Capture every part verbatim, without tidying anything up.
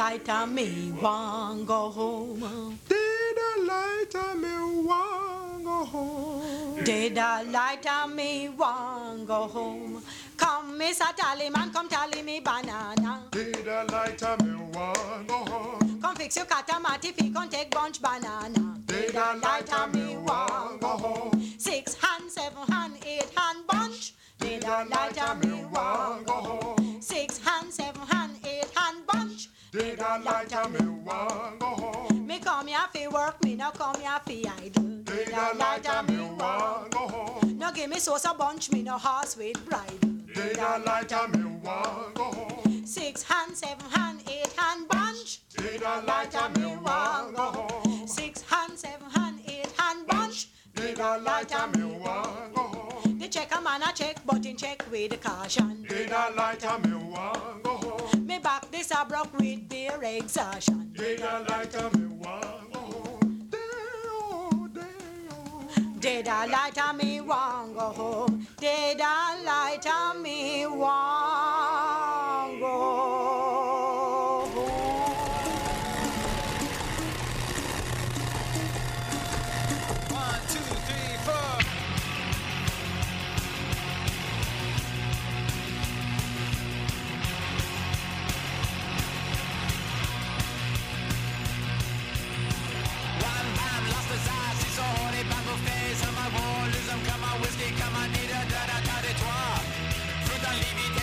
light of me want go home. Dead a light of me want go home. Dead a light of me want go home. Come, Mister Tallyman, come tally me banana. Dead a light of me want go home. Come fix your catamati, fi come take bunch banana. Dead a light of me want go home. Six hand, seven hand, eight hand bunch. Dead a light of me want go home. Six hand, seven hand, eight hand bunch. Dead a light of me want go home. Me come here fi work, me no come here fi idle. Dead a light of me want go home. No give me sauce a bunch, me no horse with bridle. Dead a light of me want go home. Six hand, seven hand, eight hand bunch. Dead a light of me want go home. Six hand, seven hand, eight hand bunch. Dead a light of me want go home. The check a man a check, but in check with the caution. Dead a light of me want go home. Me back this a broke with their exhaustion. Dead a light of me want go home. Day-o, day-o. Dead a light of me want go home. Dead a light of me want go home. One, two, three, four. One man lost his eyes, he saw les bateaux faits. Ça m'a voulu, ça me comme un whisky, comme un nid de la territoire. Fruit dans l'ivide.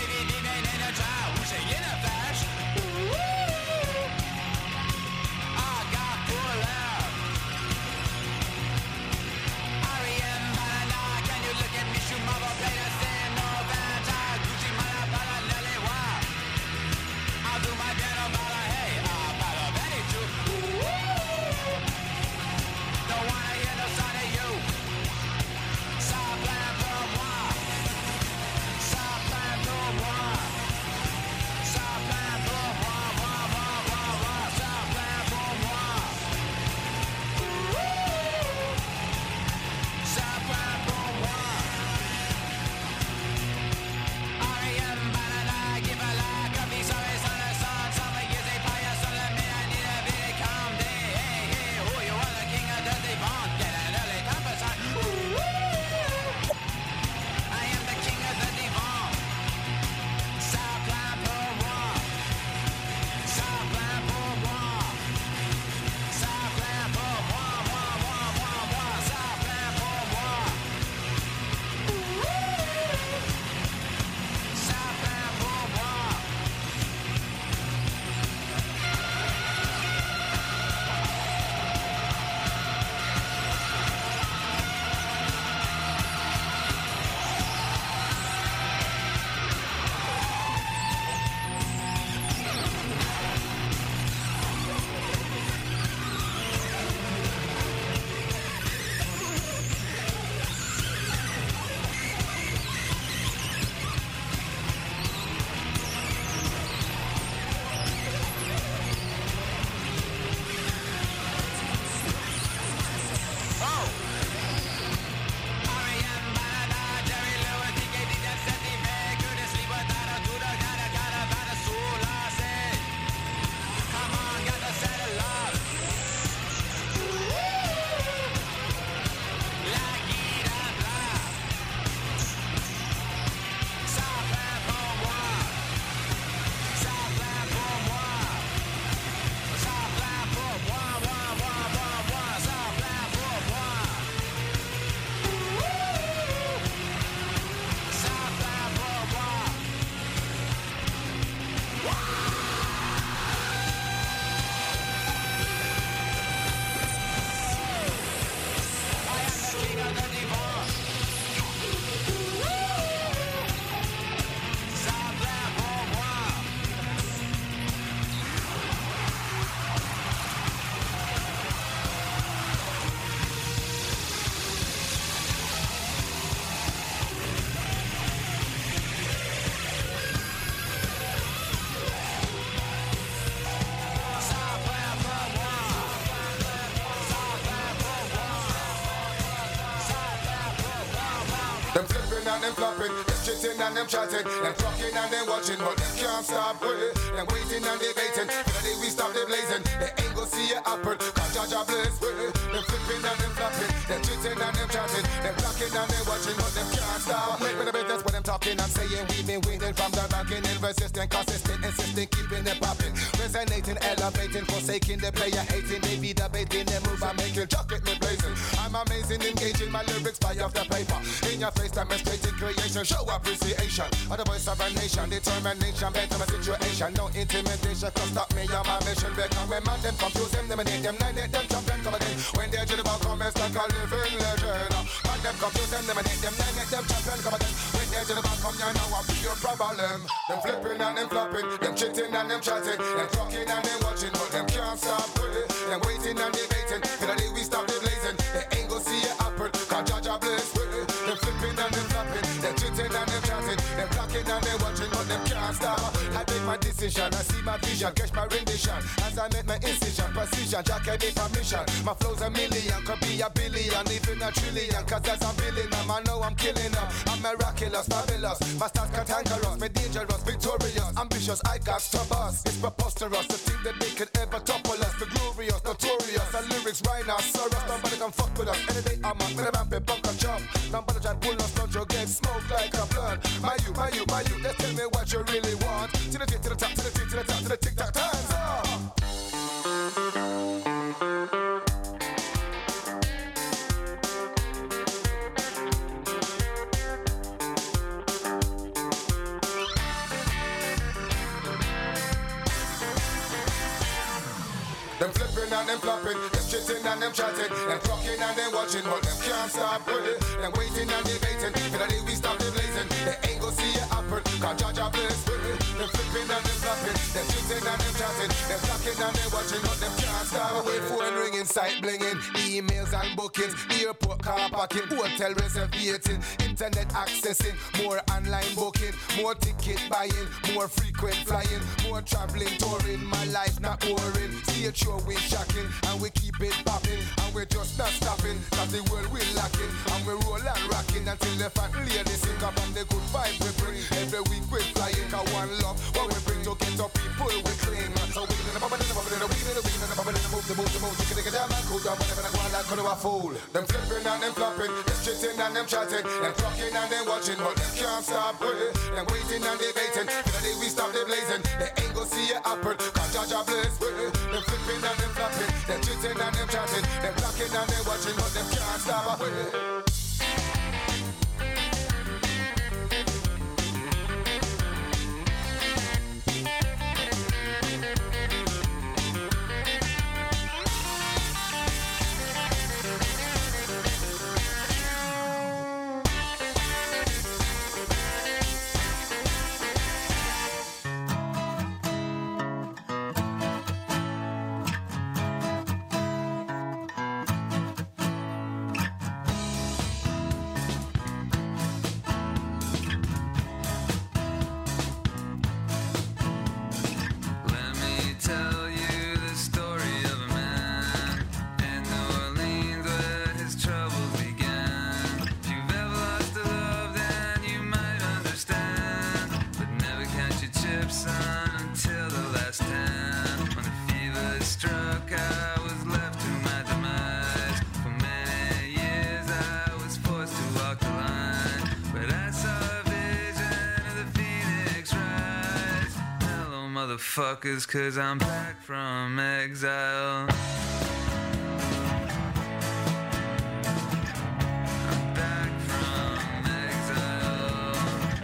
and them flopping, them chitting and them chatting, them talking and them watching, but them can't stop waiting. Them waiting and debating, till the day we stop the blazing. They ain't go see it happen, cause Jaja blaze with it. Them flipping and them flopping, them chitting and them chatting, them talking and them watching, but them can't stop. Wait for the business when them talking and saying we've been waiting from the beginning, persistent, consistent, insisting, keeping it popping, resonating, elevating, forsaking the player, hating, they be debating, they move and making chocolate me blazing. I'm amazing, engaging my lyrics by off the paper. In your face, demonstrating creation, show appreciation of the voice of a nation, determination, better my situation, no intimidation can stop me on my mission. Because when man them confuse them, them and them nine, them champion come again. When they're to the ball, come it's like a living legend. Man them confuse them, them and them nine, them champion come again. When they're to the ball, come you know I'll be your problem. Them flipping and them flopping, them chitting and them chatting, them talking and them watching, but them can't stop with it. Them waiting and debating, till the day we stop the blazing. They ain't go see it happen, cause Jaja blaze with it. Them flipping and them flopping, them chitting and them chatting, them talking and them watching, but them can't stop. I make my decision, I see my vision, catch my rendition. As I make my incision, precision, Jack gave me permission. My flow's a million, could be a billion, even a trillion. Cause as I'm billing them, I know I'm killing them. I'm miraculous, fabulous, my stars cantankerous, me dangerous, victorious, ambitious, I got to bust. It's preposterous to think that they could ever topple us. The glorious, notorious, the lyrics rhinoceros. Nobody can fuck with us, any day I'm up, with a ramp and bunk a chop. Nobody try pull us, don't you get smoked like a blunt. My you, my you, my you, let's tell me what you really want. To the tip, to the top, to the tip, to the top, to the tick-tock times up. Them flipping and them flopping, them chitting and them chatting, them talking and them watching, but them can't stop with it. Them waiting and debating, till the day we stop the blazing. They ain't go see it happen, cause Jaja blaze with it. Them flipping and them flopping, them chitting and them chatting, them talking and them watching, but them can't stop. Wait, phone ringing, sight blinging, emails and bookings, airport car parking, hotel reservating, internet accessing, more online booking, more ticket buying, more frequent flying, more traveling, touring. My life not boring. See it show we shocking, and we keep it popping, and we're just not stopping, cause the world we're lacking, and we roll and rocking until the fat ladies sing up on the good vibe we bring. Every week we're flying, cause one love, what we bring to get up people we cling. So we in the bubble, in the bubble, in the weed, in the weed, in the bubble, in the move, the move, the move, you can get down and cool down, whenever I go on like a fool. Them flipping and them flopping, them chitting and them chatting, them talking and them watching, but them can't stop with it. Them waiting and debating, till the day we stop the blazing. They ain't go see it happen, cause Jaja blaze with it. Them flipping and them flopping, them chitting and them chatting, them talking and them watching, but them can't stop with it. Motherfuckers, cause I'm back from exile. I'm back from exile.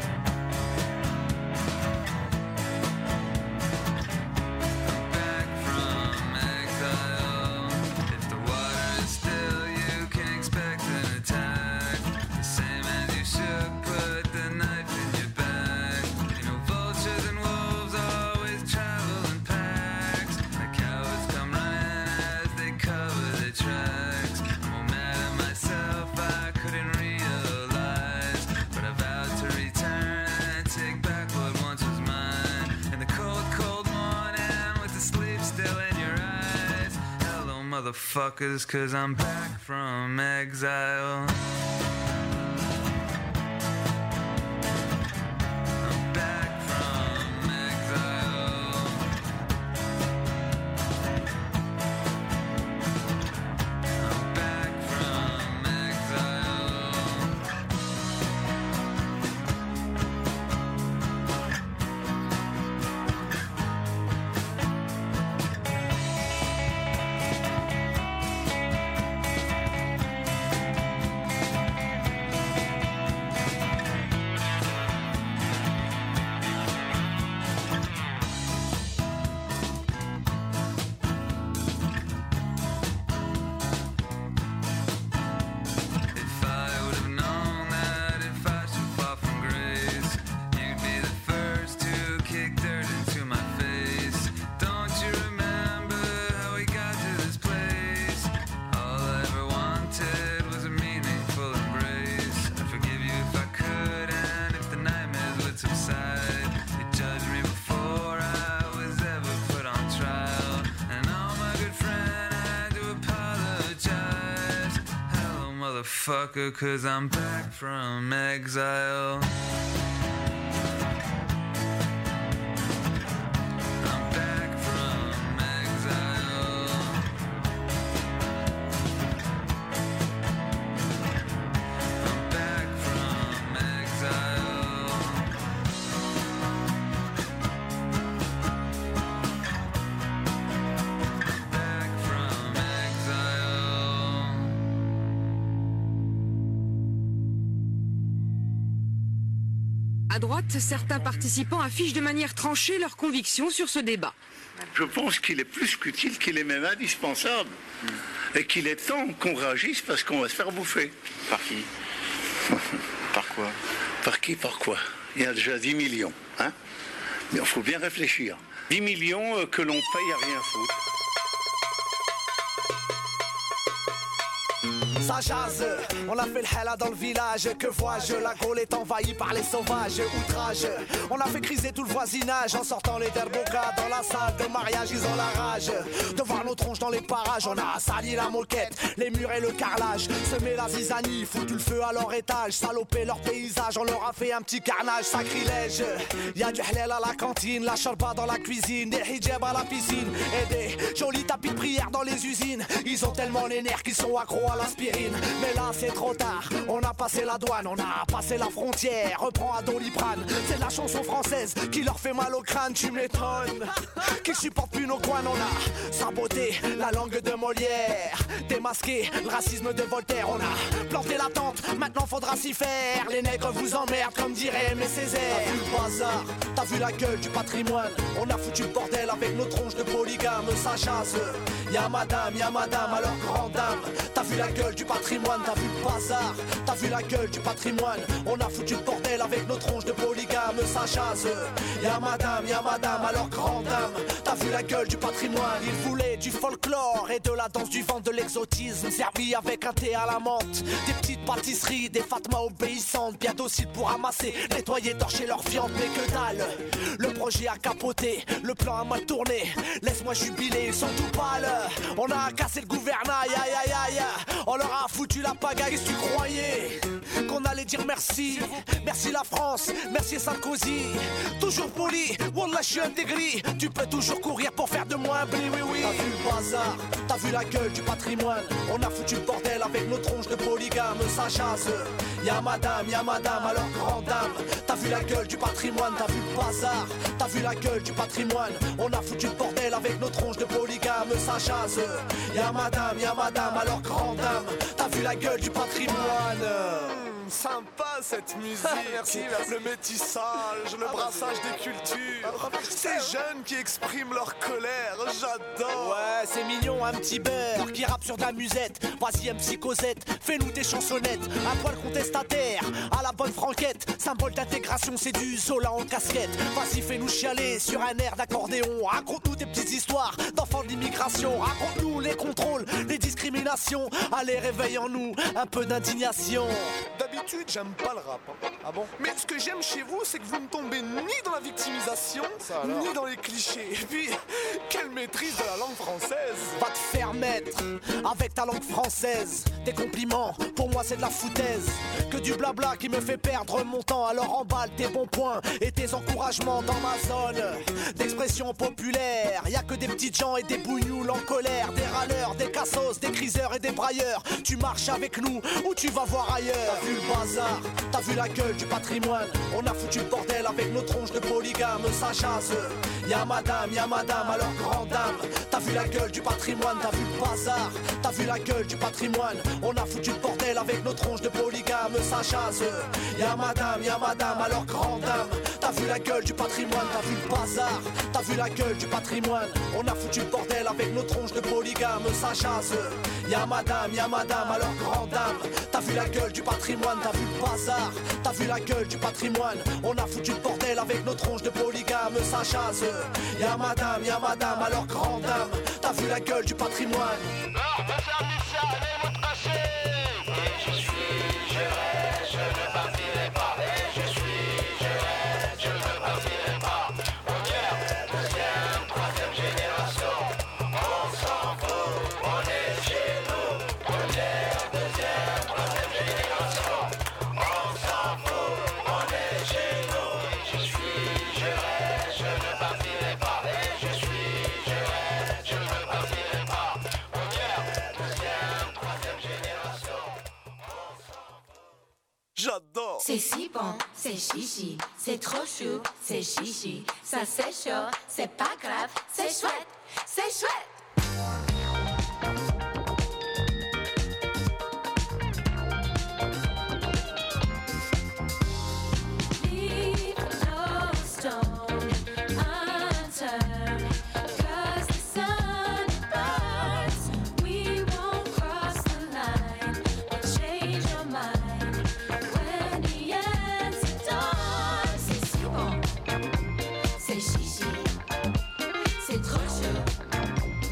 I'm back from exile. If the water is still, you can expect an attack. The same as you should put the knife in your back. You know, vultures and wolves always travel in packs. The cowards come running as they cover the tracks. I'm all mad at myself, I couldn't realize, but I vowed to return and take back what once was mine. In the cold, cold morning with the sleep still in your eyes. Hello motherfuckers, cause I'm back from exile. motherfucker, cause I'm back from exile. À droite, certains participants affichent de manière tranchée leurs convictions sur ce débat. Je pense qu'il est plus qu'utile, qu'il est même indispensable. Mmh. Et qu'il est temps qu'on réagisse parce qu'on va se faire bouffer. Par qui? Par quoi? Par qui, par quoi? Il y a déjà dix millions. Hein? Mais il faut bien réfléchir. dix millions que l'on paye à rien foutre. Ça jase, on a fait le hella dans le village. Que vois-je, la Gaule est envahie par les sauvages. Outrage, on a fait criser tout le voisinage. En sortant les derbokas dans la salle de mariage, ils ont la rage de voir nos tronches dans les parages. On a sali la moquette, les murs et le carrelage. Semé la zizanie, foutu le feu à leur étage. Salopé leur paysage, on leur a fait un petit carnage. Sacrilège, y'a du halal à la cantine, la shorba dans la cuisine, des hijabs à la piscine et des jolis tapis de prière dans les usines. Ils ont tellement les nerfs qu'ils sont accros à l'aspirine. Mais là c'est trop tard, on a passé la douane, on a passé la frontière, reprends à Doliprane. C'est de la chanson française qui leur fait mal au crâne, tu m'étonnes. Qu'ils supportent plus nos coins, on a saboté la langue de Molière, démasqué le racisme de Voltaire. On a planté la tente, maintenant faudra s'y faire. Les nègres vous emmerdent comme dirait Aimé Césaire. T'as vu le bazar, t'as vu la gueule du patrimoine. On a foutu le bordel avec nos tronches de polygame. Ça chasse, y'a madame, y'a madame, alors grande dame. T'as vu la gueule du patrimoine, t'as vu le bazar, t'as vu la gueule du patrimoine. On a foutu le bordel avec nos tronches de polygame. Ça chasse, y'a madame, y'a madame, alors grande dame. T'as vu la gueule du patrimoine. Il voulait du folklore et de la danse du vent, de l'exotisme servi avec un thé à la menthe. Des petites pâtisseries, des fatmas obéissantes, bien dociles pour amasser, nettoyer, torcher leur viande. Mais que dalle, le projet a capoté, le plan a mal tourné. Laisse-moi jubiler, ils sont tout pâles. On a cassé le gouvernail, aïe aïe aïe. On leur a foutu la pagaille, qu'est-ce que tu croyais qu'on allait dire merci? Merci la France, merci Sarkozy. Toujours poli, wallah je suis intégré. Tu peux toujours courir pour faire de moi un blé, oui oui. T'as vu le bazar, t'as vu la gueule du patrimoine. On a foutu le bordel avec nos tronches de polygame. Ça chasse, y'a madame, y'a madame, alors grande dame. T'as vu la gueule du patrimoine, t'as vu le bazar, t'as vu la gueule du patrimoine. On a foutu le bordel avec nos tronches de polygame. Ça chasse, y'a madame, y'a madame, alors grande dame. T'as vu la gueule du patrimoine. Mmh, sympa cette musique. Merci, merci. Le métissage, le brassage des cultures. Ces jeunes qui expriment leur colère, j'adore. Ouais, c'est mignon, un petit beurre qui rappe sur de la musette. Vas-y, un petit Cosette, fais-nous des chansonnettes. Un poil contestataire, à la bonne franquette. Symbole d'intégration, c'est du Zola en casquette. Vas-y, fais-nous chialer sur un air d'accordéon. Raconte-nous des petites histoires d'enfants de l'immigration. Raconte-nous les contrôles, les discriminations. Allez, réveille en nous un peu d'indignation. D'habitude, j'aime pas le rap. Hein. Ah bon? Mais ce que j'aime chez vous, c'est que vous ne tombez ni dans la victimisation, ni dans les clichés. Et puis, quelle maîtrise de la langue française. Va te faire mettre avec ta langue française. Tes compliments, pour moi c'est de la foutaise. Que du blabla qui me fait perdre mon temps. Alors emballe tes bons points et tes encouragements dans ma zone d'expression populaire. Y'a que des petites gens et des bougnoules en colère. Des râleurs, des cassos, des criseurs et des brailleurs. Tu marches avec nous ou tu vas voir ailleurs. T'as vu le bazar, t'as vu la gueule du patrimoine. On a foutu le bordel avec nos tronches de polygame. Ça chasse, y'a madame, y'a madame, alors grande dame. T'as vu la gueule du patrimoine, t'as vu le bazar, t'as vu la gueule du patrimoine. On a foutu le bordel avec nos tronches de polygame. Ça chasse, y'a madame, y'a madame, alors grande dame. T'as vu la gueule du patrimoine, t'as vu le bazar, t'as vu la gueule du patrimoine. On a foutu le bordel avec nos tronches de polygame. Ça chasse, y'a madame, y'a madame, alors grande dame. T'as vu la gueule du patrimoine, t'as vu le bazar, t'as vu la gueule du patrimoine. On a foutu le bordel avec nos tronches de polygame. Ça chasse, y'a madame, y'a madame, alors grande dame. T'as vu la gueule du patrimoine. Alors, ma service, allez vous tracer. Et je suis, je reste, je ne partirai pas. Et je suis, je reste, je ne partirai pas. Première, deuxième, troisième génération. On s'en fout, on est chez nous. Première, deuxième, troisième j'adore. C'est si bon, c'est chichi, c'est trop chou, c'est chichi. Ça c'est chaud, c'est pas grave, c'est chouette, c'est chouette. C'est trop chaud,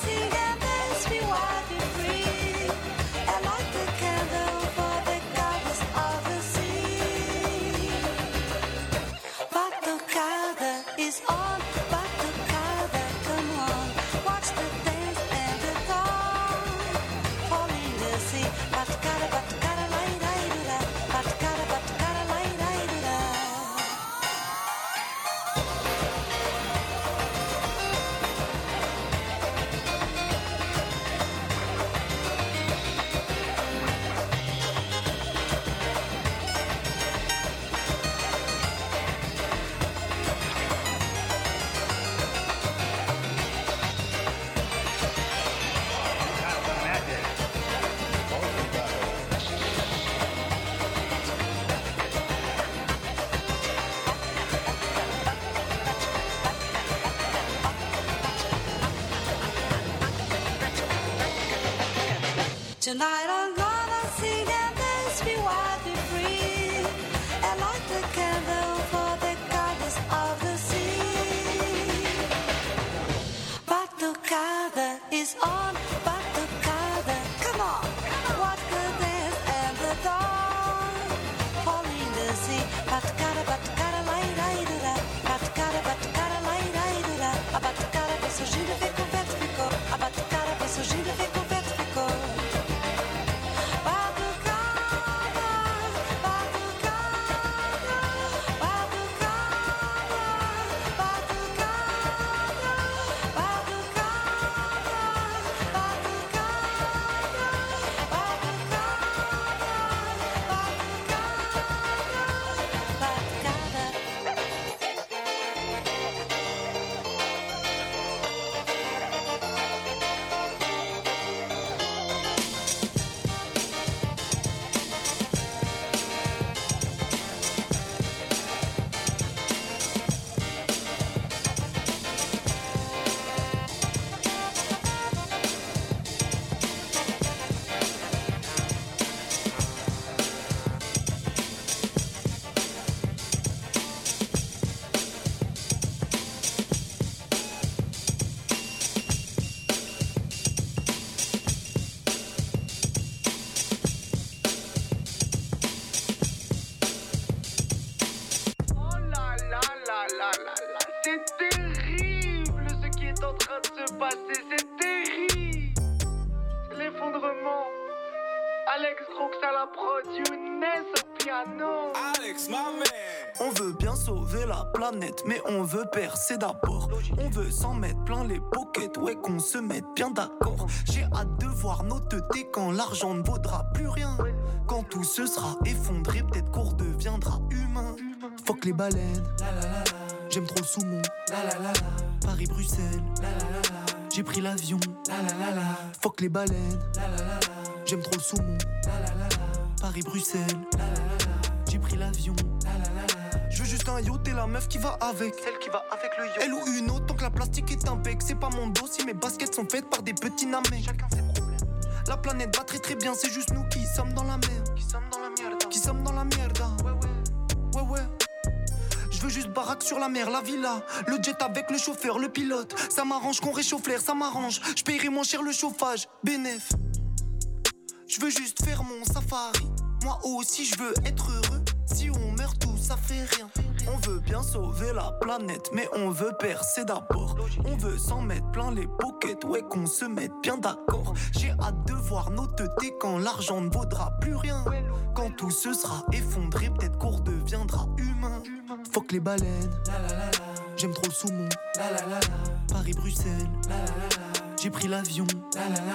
sing and dance, be wild, be free. And light the candle for the goddess of the sea. Batucada is on, batucada, come on. Watch the dance and the dawn. Fall in the sea. Batucada, batucada, lai, lai, do da. Batucada, batucada, lai, lai, do da. Tonight I'm gonna sing and dance, be wild, be free. And light the candle for the goddess of the sea. Batucada is on, batucada, come on. Watch the dance and the dawn. Fall in the sea. Batucada, batucada, lai, lai, do da. Batucada, batucada, lai, lai, do da. A batucada vem surgindo, vem com vento, ficou. A batucada vem surgindo, vem com vento, ficou. On veut bien sauver la planète, mais on veut percer d'abord. On veut s'en mettre plein les pockets, ouais qu'on se mette bien d'accord. J'ai hâte de voir nos teutés quand l'argent ne vaudra plus rien. Quand tout se sera effondré, peut-être qu'on redeviendra humain. Fuck les baleines, j'aime trop le saumon. Paris-Bruxelles, j'ai pris l'avion. Fuck les baleines, j'aime trop le saumon. Paris-Bruxelles, j'ai pris l'avion. Je veux juste un yacht et la meuf qui va avec. Celle qui va avec le yacht. Elle ou une autre, tant que la plastique est un bec. C'est pas mon dos si mes baskets sont faites par des petits namés. Chacun ses problèmes. La planète va très très bien, c'est juste nous qui sommes dans la merde. Qui sommes dans la merde. Qui sommes dans la merde. Ouais ouais. Ouais ouais. Je veux juste baraque sur la mer, la villa. Le jet avec le chauffeur, le pilote. Ça m'arrange qu'on réchauffe l'air, ça m'arrange. Je paierai moins cher le chauffage, bénéf. Je veux juste faire mon safari. Moi aussi je veux être heureux. Si on meurt tous ça fait rien. On veut bien sauver la planète, mais on veut percer d'abord. On veut s'en mettre plein les pockets, ouais qu'on se mette bien d'accord. J'ai hâte de voir nos teutés quand l'argent ne vaudra plus rien. Quand tout se sera effondré, peut-être qu'on redeviendra humain. Fuck les baleines, j'aime trop le saumon. Paris-Bruxelles, j'ai pris l'avion.